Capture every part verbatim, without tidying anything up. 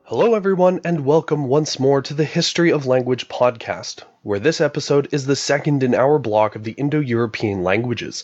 Hello everyone, and welcome once more to the History of Language podcast, where this episode is the second in our block of the Indo-European languages.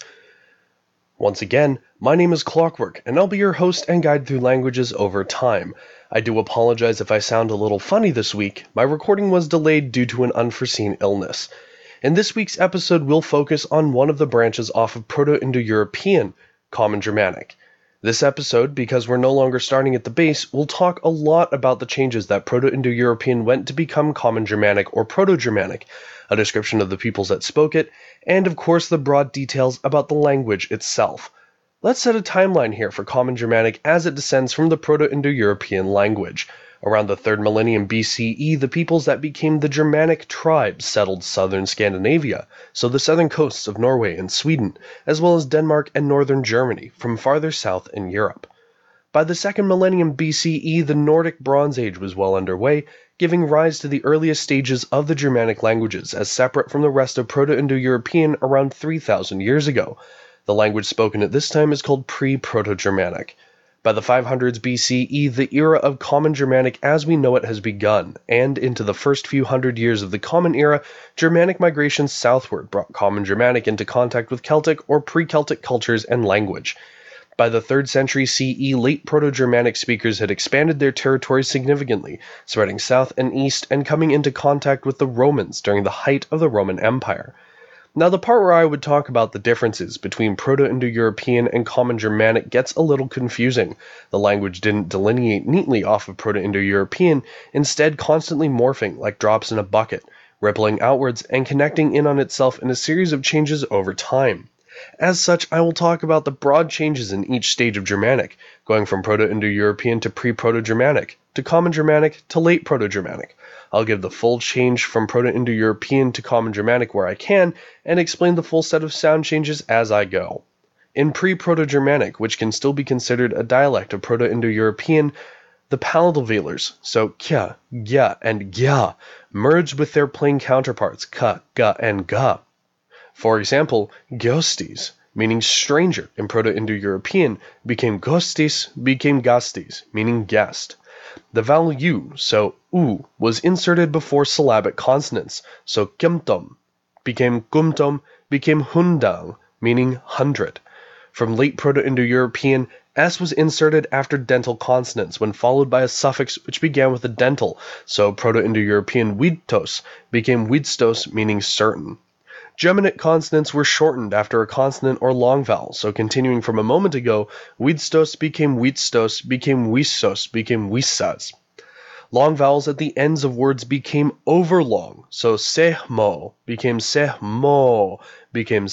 Once again, my name is Clockwork, and I'll be your host and guide through languages over time. I do apologize if I sound a little funny this week. My recording was delayed due to an unforeseen illness. In this week's episode, we'll focus on one of the branches off of Proto-Indo-European, Common Germanic. This episode, because we're no longer starting at the base, will talk a lot about the changes that Proto-Indo-European went to become Common Germanic or Proto-Germanic, a description of the peoples that spoke it, and of course the broad details about the language itself. Let's set a timeline here for Common Germanic as it descends from the Proto-Indo-European language. Around the third millennium B C E, the peoples that became the Germanic tribes settled southern Scandinavia, so the southern coasts of Norway and Sweden, as well as Denmark and northern Germany, from farther south in Europe. By the second millennium B C E, the Nordic Bronze Age was well underway, giving rise to the earliest stages of the Germanic languages as separate from the rest of Proto-Indo-European around three thousand years ago. The language spoken at this time is called Pre-Proto-Germanic. By the five hundreds B C E, the era of Common Germanic as we know it has begun, and into the first few hundred years of the Common Era, Germanic migration southward brought Common Germanic into contact with Celtic or pre-Celtic cultures and language. By the third century C E, late Proto-Germanic speakers had expanded their territory significantly, spreading south and east and coming into contact with the Romans during the height of the Roman Empire. Now, the part where I would talk about the differences between Proto-Indo-European and Common Germanic gets a little confusing. The language didn't delineate neatly off of Proto-Indo-European, instead constantly morphing like drops in a bucket, rippling outwards and connecting in on itself in a series of changes over time. As such, I will talk about the broad changes in each stage of Germanic, going from Proto-Indo-European to Pre-Proto-Germanic, to Common Germanic to Late Proto-Germanic. I'll give the full change from Proto-Indo-European to Common Germanic where I can, and explain the full set of sound changes as I go. In Pre-Proto-Germanic, which can still be considered a dialect of Proto-Indo-European, the palatal velars, so kya, gya, and gya, merged with their plain counterparts ka, ga, and ga. For example, Geostes, meaning stranger in Proto-Indo-European, became Gostis, became Gastis, meaning guest. The vowel u, so u, was inserted before syllabic consonants, so kymtom, became gumtom, became hundang, meaning hundred. From late Proto-Indo-European, s was inserted after dental consonants when followed by a suffix which began with a dental, so Proto-Indo-European widtos became widstos, meaning certain. Germanic consonants were shortened after a consonant or long vowel, so continuing from a moment ago, widstos became witstos, became wissos, became wissas. Long vowels at the ends of words became overlong, so sehmo became sehmo, became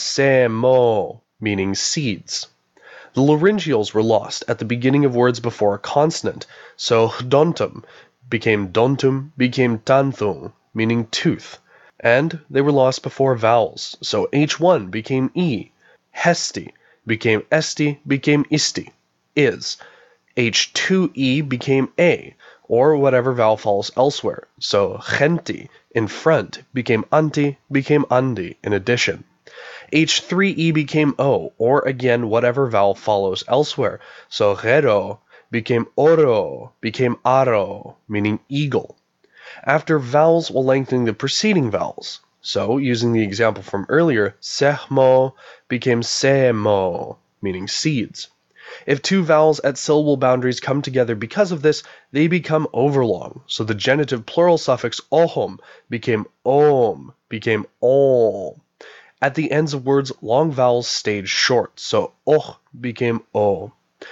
semo, meaning seeds. The laryngeals were lost at the beginning of words before a consonant, so hdontum became dontum, became tanthung, meaning tooth. And they were lost before vowels, so H one became E, hesti became esti, became isti, is. H two E became A, or whatever vowel falls elsewhere, so genti in front became anti, became andi in addition. H three E became O, or again whatever vowel follows elsewhere, so gero became oro, became aro, meaning eagle. After vowels while lengthening the preceding vowels. So, using the example from earlier, sehmo became semo, meaning seeds. If two vowels at syllable boundaries come together because of this, they become overlong. So the genitive plural suffix ohom became om, became om. At the ends of words, long vowels stayed short, so oh became o.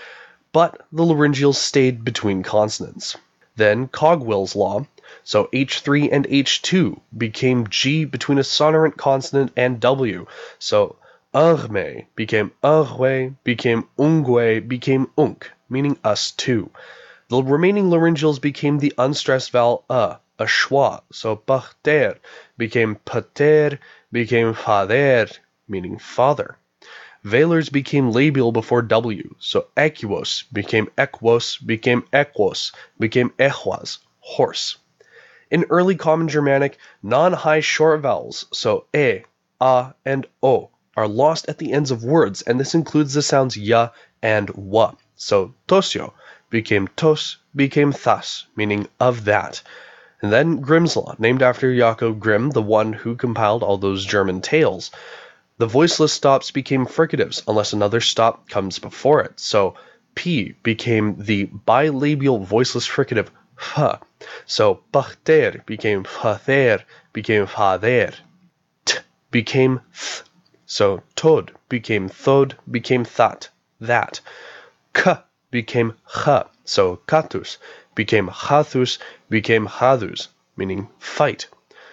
But the laryngeals stayed between consonants. Then Cogwell's law, so H three and H two became G between a sonorant consonant and W, so urme became urwe, became ungwe, became unk, meaning us too. The remaining laryngeals became the unstressed vowel a, a schwa, so pachter became pater, became fader, meaning father. Velars became labial before W, so equos became equos, became equos, became equas, horse. In early Common Germanic, non-high short vowels, so e, a, and o, are lost at the ends of words, and this includes the sounds ya and wa, so tosio became tos, became thus, meaning of that. And then Grimm's Law, named after Jakob Grimm, the one who compiled all those German tales. The voiceless stops became fricatives unless another stop comes before it. So P became the bilabial voiceless fricative H. So pachter became father, became father. T became th. So tod became thod, became that, that. K became ch. So katus became chathus, became hadus, meaning fight.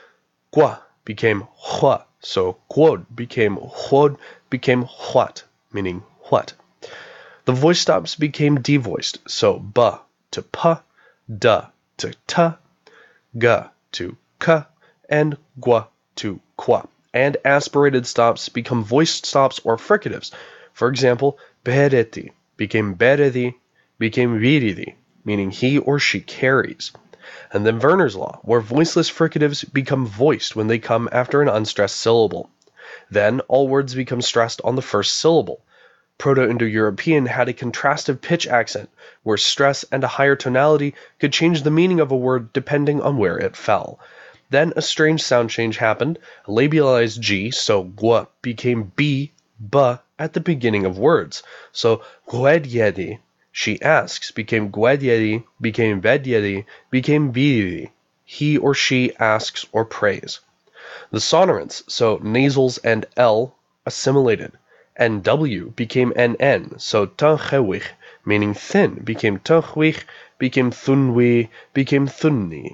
Gua became hua. So quod became hod, became what, meaning what. The voice stops became devoiced. So ba to pa, da to ta, ga to ka, and gua to qua. And aspirated stops become voiced stops or fricatives. For example, bereti became beredi, became viridi, meaning he or she carries. And then Werner's Law, where voiceless fricatives become voiced when they come after an unstressed syllable. Then all words become stressed on the first syllable. Proto-Indo-European had a contrastive pitch accent, where stress and a higher tonality could change the meaning of a word depending on where it fell. Then a strange sound change happened. A labialized G, so gua, became B, ba, at the beginning of words. So guedyedi, she asks, became guedyedi, became vedyedi, became vididi. He or she asks or prays. The sonorants, so nasals and L, assimilated. N W became N N, so tanchewich, meaning thin, became tanchwich, became thunwi, became thunni.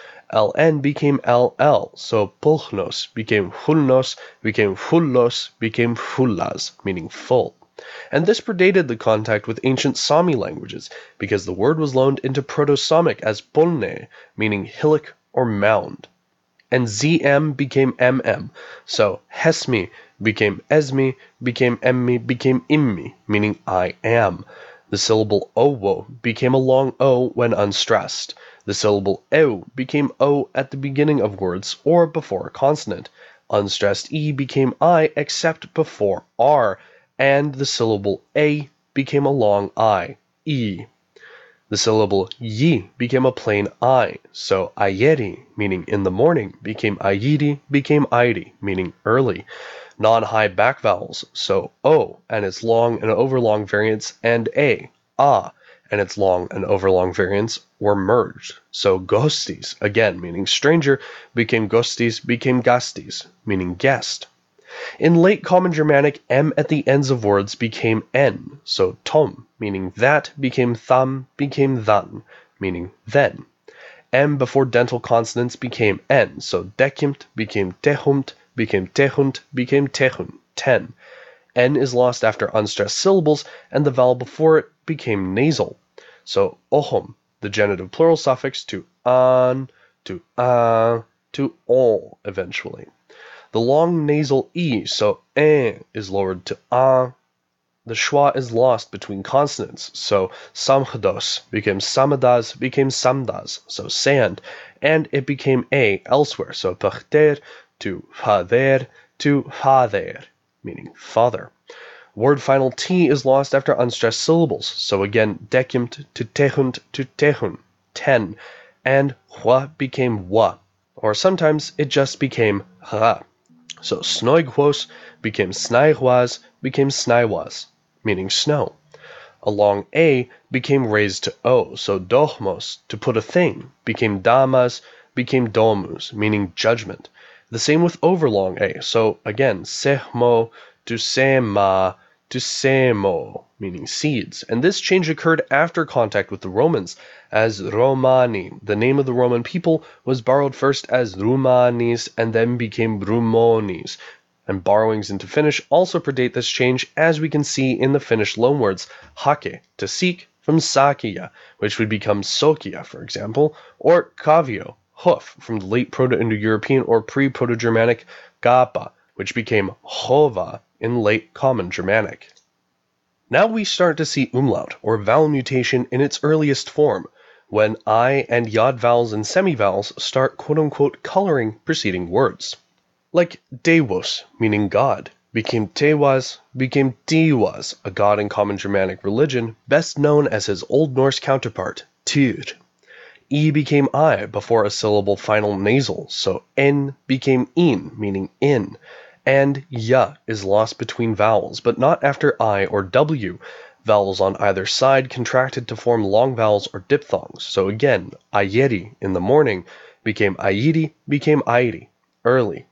L N became L L, so pulchnos became hulnos, became fullos, became fullas, meaning full. And this predated the contact with ancient Sami languages, because the word was loaned into Proto-Samic as polne, meaning hillock or mound. And Z M became M M, so hesmi became esmi, became emmi, became immi, meaning I am. The syllable owo became a long O when unstressed. The syllable eu became O at the beginning of words or before a consonant. Unstressed E became I except before R, and the syllable A became a long I, E. The syllable yi became a plain I, so ayeri, meaning in the morning, became ayiri, became airi, meaning early. Non-high back vowels, so o and its long and overlong variants, and a, ah, and its long and overlong variants were merged. So ghostis, again meaning stranger, became ghostis, became gastis, meaning guest. In late Common Germanic, M at the ends of words became N, so tom, meaning that, became tham, became than, meaning then. M before dental consonants became N, so dekimt became tehumt, became tehunt, became tehun, ten. N is lost after unstressed syllables, and the vowel before it became nasal. So ohom, the genitive plural suffix, to an, to a, to on, eventually. The long nasal E, so eh, is lowered to a. The schwa is lost between consonants, so samchados became samadas, became samdas, so sand, and it became a elsewhere, so pachter to fader to fader, meaning father. Word final T is lost after unstressed syllables, so again dekimt to tehunt to tehun, ten, and hua became wa, or sometimes it just became ha. So snoighuos became snaighuas, became snaiwas, meaning snow. A long A became raised to O, so dohmos, to put a thing, became damas, became domus, meaning judgment. The same with overlong A, so again, sehmo to sema to semo, meaning seeds. And this change occurred after contact with the Romans, as Romani, the name of the Roman people, was borrowed first as Rumanis and then became Rumonis. And borrowings into Finnish also predate this change, as we can see in the Finnish loanwords hake, to seek, from sakia, which would become sokia, for example, or kavio, hoof, from the late Proto-Indo-European or pre-Proto-Germanic gapa, which became hova in late Common Germanic. Now we start to see umlaut, or vowel mutation, in its earliest form, when I and yod vowels and semivowels start quote-unquote coloring preceding words. Like Deus, meaning God, became Tewas, became Tiwas, a god in common Germanic religion, best known as his Old Norse counterpart, Tyr. E became I before a syllable final nasal, so N became in, meaning in, and Y is lost between vowels, but not after I or W. Vowels on either side contracted to form long vowels or diphthongs, so again, Ayeri in the morning became Ayiri, became Airi, early.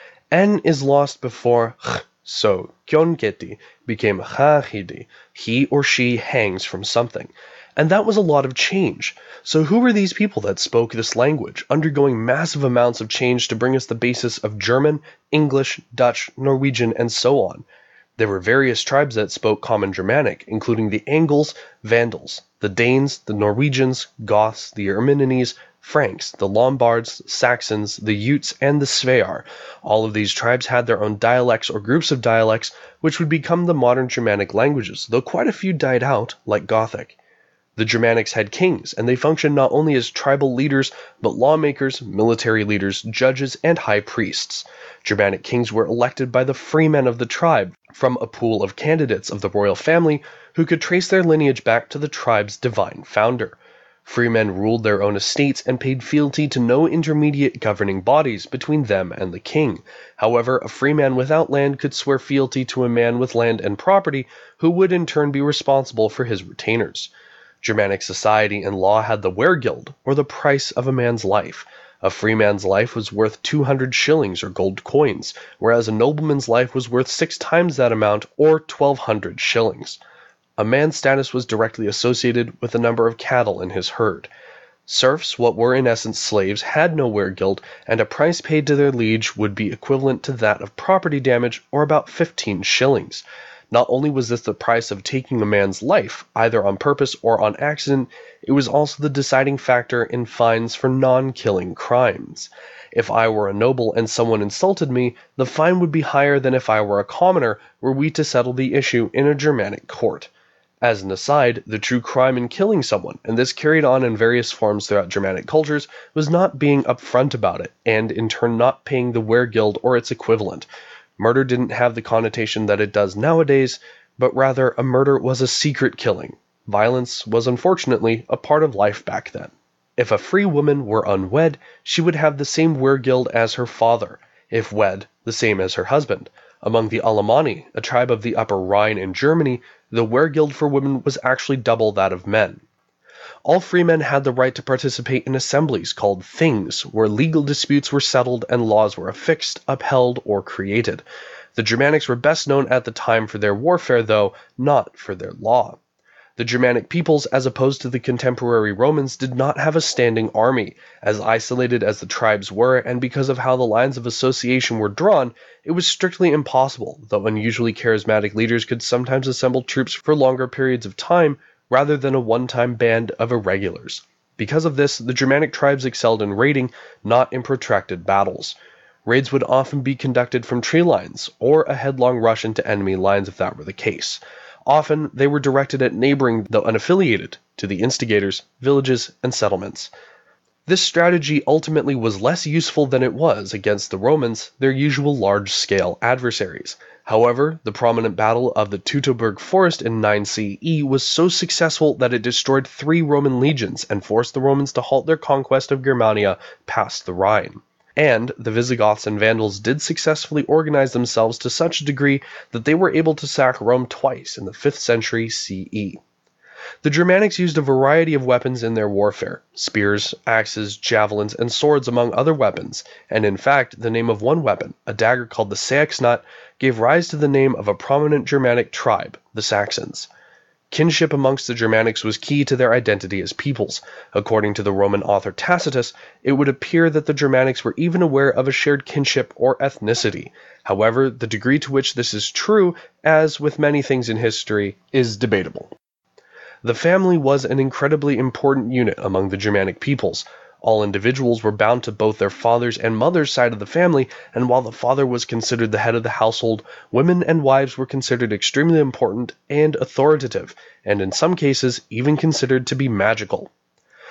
N is lost before H, so Kyonketi became Hahidi, he or she hangs from something. And that was a lot of change. So who were these people that spoke this language, undergoing massive amounts of change to bring us the basis of German, English, Dutch, Norwegian, and so on? There were various tribes that spoke Common Germanic, including the Angles, Vandals, the Danes, the Norwegians, Goths, the Erminians, Franks, the Lombards, Saxons, the Utes, and the Svear. All of these tribes had their own dialects or groups of dialects, which would become the modern Germanic languages, though quite a few died out, like Gothic. The Germanics had kings, and they functioned not only as tribal leaders, but lawmakers, military leaders, judges, and high priests. Germanic kings were elected by the freemen of the tribe, from a pool of candidates of the royal family who could trace their lineage back to the tribe's divine founder. Freemen ruled their own estates and paid fealty to no intermediate governing bodies between them and the king. However, a freeman without land could swear fealty to a man with land and property, who would in turn be responsible for his retainers. Germanic society and law had the weregild, or the price of a man's life. A freeman's life was worth two hundred shillings or gold coins, whereas a nobleman's life was worth six times that amount, or twelve hundred shillings. A man's status was directly associated with the number of cattle in his herd. Serfs, what were in essence slaves, had no weregild, and a price paid to their liege would be equivalent to that of property damage, or about fifteen shillings. Not only was this the price of taking a man's life, either on purpose or on accident, it was also the deciding factor in fines for non-killing crimes. If I were a noble and someone insulted me, the fine would be higher than if I were a commoner, were we to settle the issue in a Germanic court. As an aside, the true crime in killing someone, and this carried on in various forms throughout Germanic cultures, was not being upfront about it, and in turn not paying the weregild or its equivalent. Murder didn't have the connotation that it does nowadays, but rather a murder was a secret killing. Violence was unfortunately a part of life back then. If a free woman were unwed, she would have the same weregild as her father. If wed, the same as her husband. Among the Alemanni, a tribe of the Upper Rhine in Germany, the weregild for women was actually double that of men. All freemen had the right to participate in assemblies called things, where legal disputes were settled and laws were affixed, upheld, or created. The Germanics were best known at the time for their warfare, though, not for their law. The Germanic peoples, as opposed to the contemporary Romans, did not have a standing army. As isolated as the tribes were, and because of how the lines of association were drawn, it was strictly impossible, though unusually charismatic leaders could sometimes assemble troops for longer periods of time, rather than a one-time band of irregulars. Because of this, the Germanic tribes excelled in raiding, not in protracted battles. Raids would often be conducted from tree lines, or a headlong rush into enemy lines if that were the case. Often, they were directed at neighboring, though unaffiliated, to the instigators, villages, and settlements. This strategy ultimately was less useful than it was against the Romans, their usual large-scale adversaries. However, the prominent battle of the Teutoburg Forest in nine C E was so successful that it destroyed three Roman legions and forced the Romans to halt their conquest of Germania past the Rhine. And the Visigoths and Vandals did successfully organize themselves to such a degree that they were able to sack Rome twice in the fifth century C E. The Germanics used a variety of weapons in their warfare: spears, axes, javelins, and swords among other weapons, and in fact, the name of one weapon, a dagger called the Saexnut, gave rise to the name of a prominent Germanic tribe, the Saxons. Kinship amongst the Germanics was key to their identity as peoples. According to the Roman author Tacitus, it would appear that the Germanics were even aware of a shared kinship or ethnicity. However, the degree to which this is true, as with many things in history, is debatable. The family was an incredibly important unit among the Germanic peoples. All individuals were bound to both their father's and mother's side of the family, and while the father was considered the head of the household, women and wives were considered extremely important and authoritative, and in some cases even considered to be magical.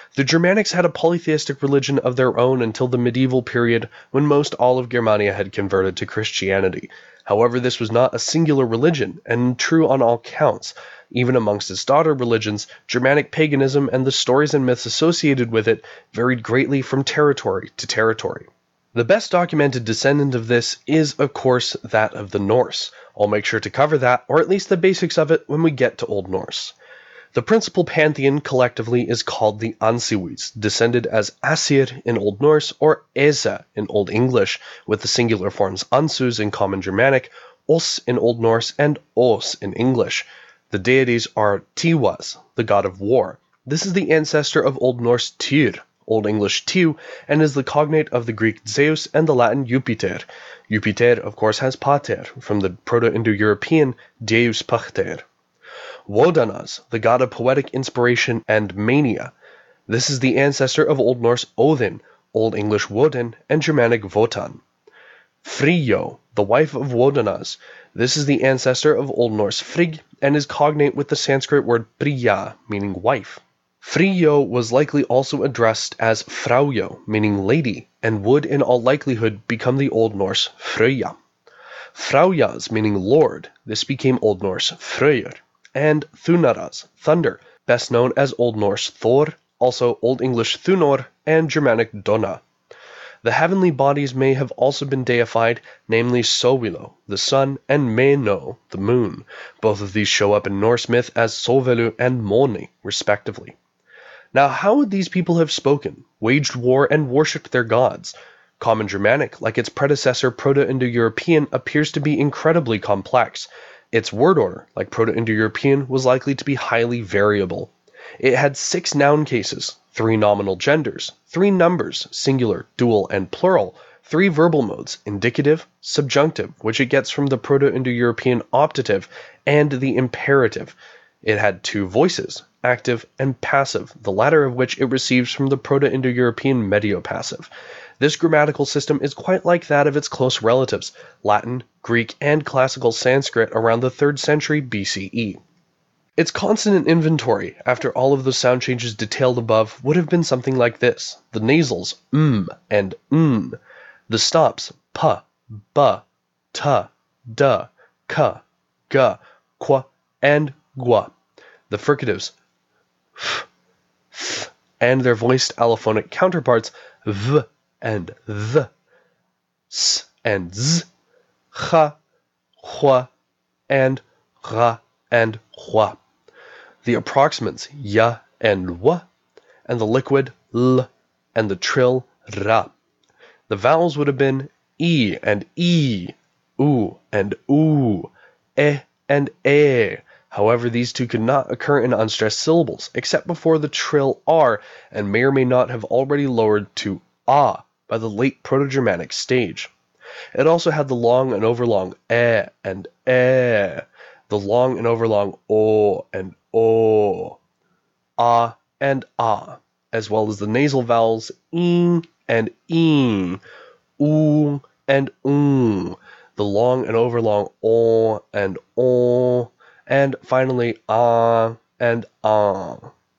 The Germanics had a polytheistic religion of their own until the medieval period when most all of Germania had converted to Christianity. However, this was not a singular religion, and true on all counts. Even amongst its daughter religions, Germanic paganism and the stories and myths associated with it varied greatly from territory to territory. The best documented descendant of this is, of course, that of the Norse. I'll make sure to cover that, or at least the basics of it, when we get to Old Norse. The principal pantheon collectively is called the Ansiwis, descended as Asir in Old Norse or Esa in Old English, with the singular forms Ansus in Common Germanic, Os in Old Norse, and Os in English. The deities are Tiwaz, the god of war. This is the ancestor of Old Norse Tyr, Old English Tiw, and is the cognate of the Greek Zeus and the Latin Jupiter. Jupiter, of course, has pater, from the Proto-Indo-European Deus Pater. Wodanaz, the god of poetic inspiration and mania. This is the ancestor of Old Norse Odin, Old English Woden, and Germanic Wotan. Frigg, the wife of Wodanaz. This is the ancestor of Old Norse Frigg, and is cognate with the Sanskrit word priya, meaning wife. Frigg was likely also addressed as Fraujo, meaning lady, and would in all likelihood become the Old Norse Freyja. Fraujas, meaning lord. This became Old Norse Freyr. And Thunaras, thunder, best known as Old Norse Thor, also Old English Thunor, and Germanic Donna. The heavenly bodies may have also been deified, namely Sovilo, the sun, and Meno, the moon. Both of these show up in Norse myth as Sovelu and Moni, respectively. Now, how would these people have spoken, waged war, and worshipped their gods? Common Germanic, like its predecessor Proto-Indo-European, appears to be incredibly complex. Its word order, like Proto-Indo-European, was likely to be highly variable. It had six noun cases, three nominal genders, three numbers, singular, dual, and plural, three verbal modes, indicative, subjunctive, which it gets from the Proto-Indo-European optative, and the imperative. It had two voices, active and passive, the latter of which it receives from the Proto-Indo-European mediopassive. This grammatical system is quite like that of its close relatives, Latin, Greek, and classical Sanskrit around the third century B C E. Its consonant inventory, after all of the sound changes detailed above, would have been something like this. The nasals, m and n. The stops, p, b, t, d, k, g, qu, and gua. The fricatives, f, th, and their voiced allophonic counterparts, v and th, s and z, ch, hua, and ra and hua. The approximants ya and wa, and the liquid l, and the trill ra. The vowels would have been e and e, u and u, e and e. However, these two could not occur in unstressed syllables, except before the trill r, and may or may not have already lowered to ah by the late Proto-Germanic stage. It also had the long and overlong e and e, the long and overlong o and o, ah and ah, as well as the nasal vowels ing and ing, oo and oong, the long and overlong o and o, and finally ah and ah.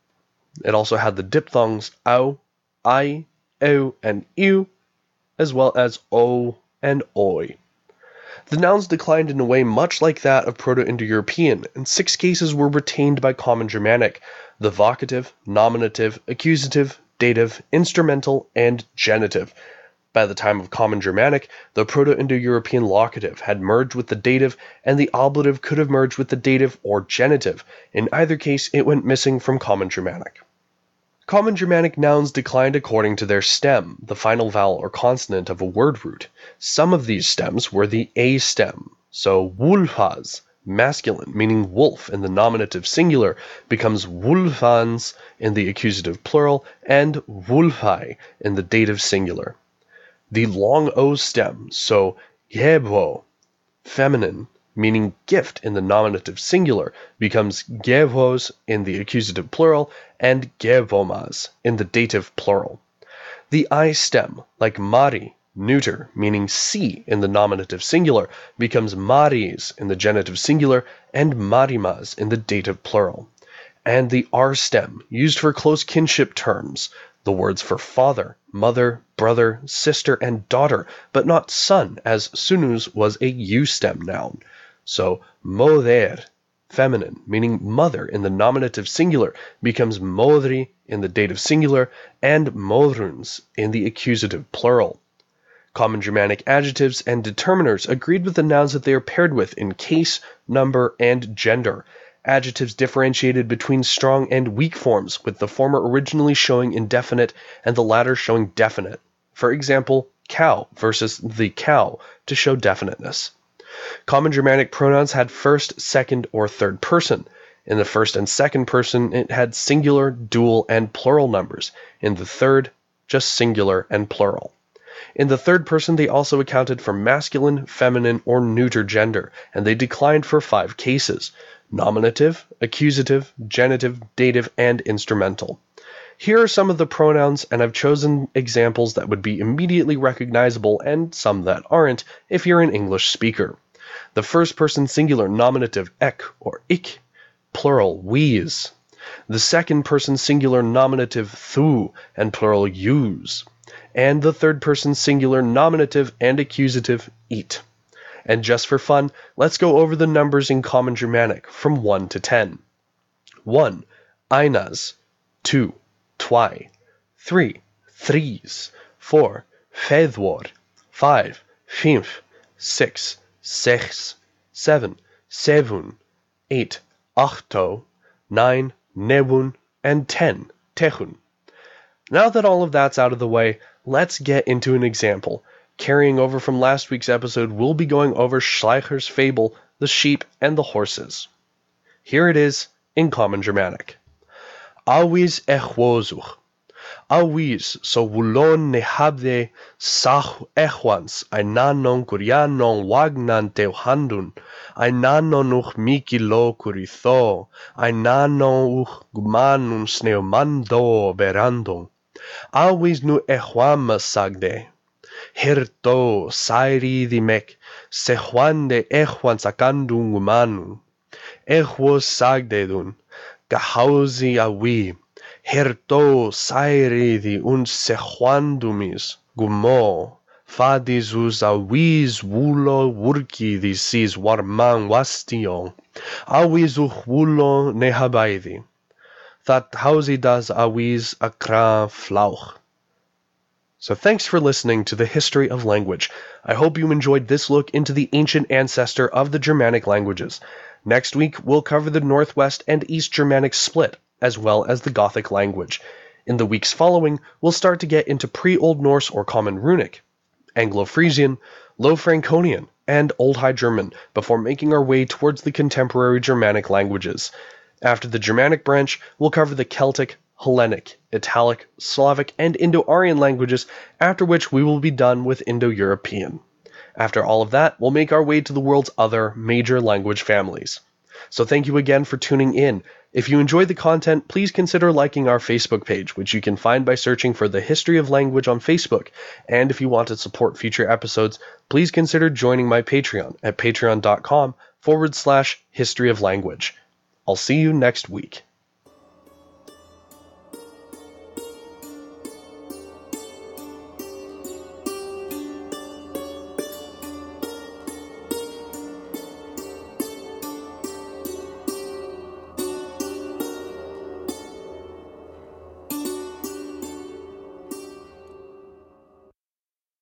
It also had the diphthongs ow, I, o, and ew, as well as o and oi. The nouns declined in a way much like that of Proto-Indo-European, and six cases were retained by Common Germanic: the vocative, nominative, accusative, dative, instrumental, and genitive. By the time of Common Germanic, the Proto-Indo-European locative had merged with the dative, and the ablative could have merged with the dative or genitive. In either case, it went missing from Common Germanic. Common Germanic nouns declined according to their stem, the final vowel or consonant of a word root. Some of these stems were the a stem, so wulfas, masculine, meaning wolf in the nominative singular, becomes wulfans in the accusative plural, and wulfai in the dative singular. The long o stem, so gebwo, feminine, meaning gift in the nominative singular, becomes gevos in the accusative plural, and gevomas in the dative plural. The I stem, like mari, neuter, meaning sea in the nominative singular, becomes maris in the genitive singular, and marimas in the dative plural. and the R stem, used for close kinship terms, the words for father, mother, brother, sister, and daughter, but not son, as sunus was a U stem noun. So, moder, feminine, meaning mother in the nominative singular, becomes modri in the dative singular, and modruns in the accusative plural. Common Germanic adjectives and determiners agreed with the nouns that they are paired with in case, number, and gender. Adjectives differentiated between strong and weak forms, with the former originally showing indefinite and the latter showing definite. For example, cow versus the cow to show definiteness. Common Germanic pronouns had first, second, or third person. In the first and second person, it had singular, dual, and plural numbers. In the third, just singular and plural. In the third person, they also accounted for masculine, feminine, or neuter gender, and they declined for five cases: nominative, accusative, genitive, dative, and instrumental. Here are some of the pronouns, and I've chosen examples that would be immediately recognizable and some that aren't if you're an English speaker. The first person singular nominative ek or ik, plural we's. The second person singular nominative thu and plural yous. And the third person singular nominative and accusative eat. And just for fun, let's go over the numbers in Common Germanic from one to ten. one. Einas. two. Twy. three. Threes. four. Feddwar. five. Fünf. six. Sechs. seven. Sevun. eight. Achto. nine. Nebun. And ten. Techun. Now that all of that's out of the way, let's get into an example. Carrying over from last week's episode, we'll be going over Schleicher's fable, the sheep and the horses. Here it is in Common Germanic. Awis echwozuch. Awis so wulon nehabde sach echwans einanon kurianon wagnan teuhandun einanon uch mikilo kuritho einanon uch gumanun sneumando berandon. Awis nu echwama sagde. Herto sairi dimek se juande echwan sakandun gumanu. Echwos sagdedun gahausi awi. Herto sairi di un se juandumis gumo. Fadizus awis wulo wurki di sis warman wastio. Awis uch wulo nehabaidi. That hausi das awis akra flauch. So thanks for listening to the History of Language. I hope you enjoyed this look into the ancient ancestor of the Germanic languages. Next week, we'll cover the Northwest and East Germanic split, as well as the Gothic language. In the weeks following, we'll start to get into pre-Old Norse or Common Runic, Anglo-Frisian, Low Franconian, and Old High German, before making our way towards the contemporary Germanic languages. After the Germanic branch, we'll cover the Celtic, Hellenic, Italic, Slavic, and Indo-Aryan languages, after which we will be done with Indo-European. After all of that, we'll make our way to the world's other major language families. So thank you again for tuning in. If you enjoyed the content, please consider liking our Facebook page, which you can find by searching for The History of Language on Facebook. And if you want to support future episodes, please consider joining my Patreon at patreon.com forward slash history of language. I'll see you next week.